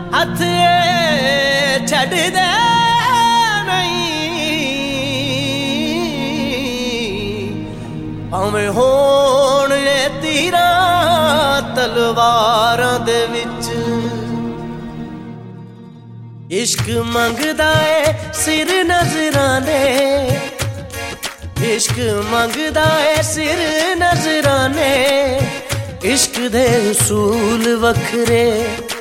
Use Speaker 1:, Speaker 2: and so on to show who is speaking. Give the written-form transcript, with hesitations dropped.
Speaker 1: हथ छड़ दे भावें होण तीरां तलवारां दे विच। इश्क मंगदा है सिर नजराने, इश्क मंगदा है सिर नजराने, इश्क दे उसूल वखरे।